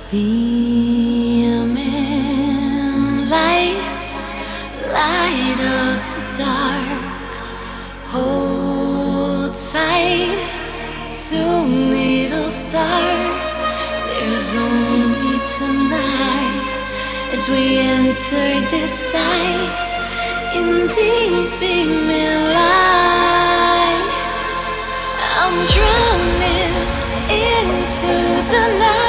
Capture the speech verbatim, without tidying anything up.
Beaming lights light up the dark. Hold tight, soon it'll start. There's only tonight as we enter this sight in these beaming lights. I'm drowning into the night.